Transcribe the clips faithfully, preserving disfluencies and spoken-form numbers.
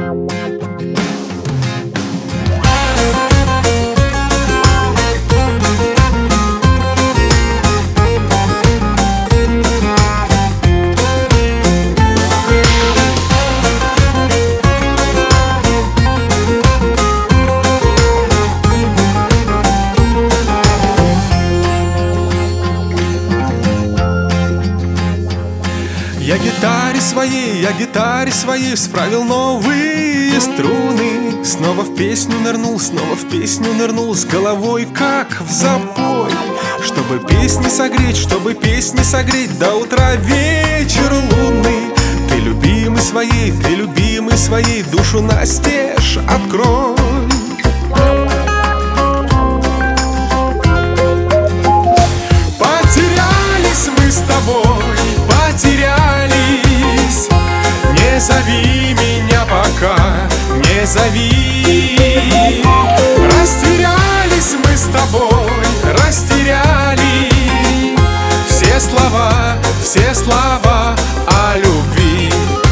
Я гитаре своей, я гитаре своей справил новые струны. Снова в песню нырнул, снова в песню нырнул с головой, как в запой. Чтобы песни согреть, чтобы песни согреть до утра вечер лунный. Ты любимый своей, ты любимый своей душу настежь открой. Потерялись мы с тобой, потерялись. Не зови меня пока, не зови. Растерялись мы с тобой, растеряли все слова, все слова о любви.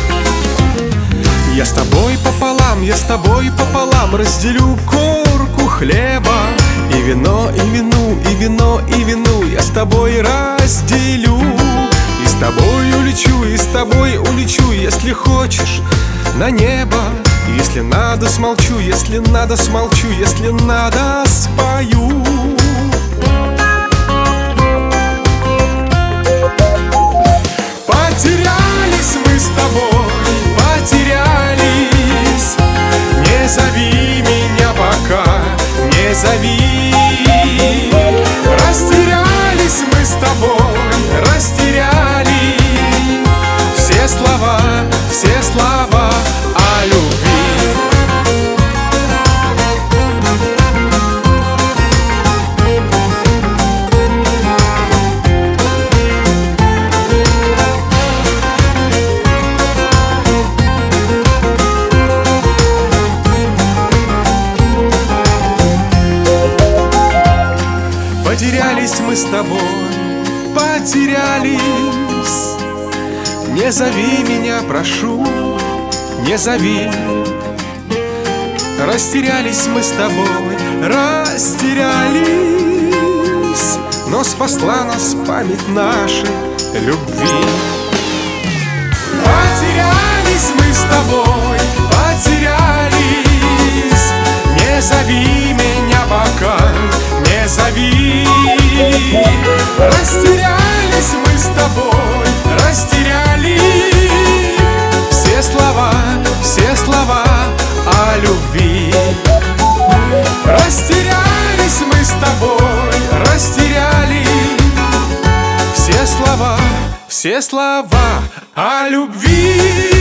Я с тобой пополам, я с тобой пополам разделю корку хлеба. И вино, и вину, и вино, и вину я с тобой разделю. И с тобой улечу, и с тобой улечу, если хочешь, на небо. Если надо, смолчу, если надо, смолчу, если надо, спою. Потерялись мы с тобой, потерялись. Не зови меня пока, не зови. Растерялись мы с тобой, растеряли все слова, все слова о любви. Потерялись мы с тобой, потерялись. Не зови меня, прошу, не зови. Растерялись мы с тобой, растерялись. Но спасла нас память нашей любви. Потерялись мы с тобой, потерялись. Не зови меня пока, не зови. Растерялись мы с тобой, растеряли все слова, все слова о любви. Растерялись мы с тобой, растеряли все слова, все слова о любви.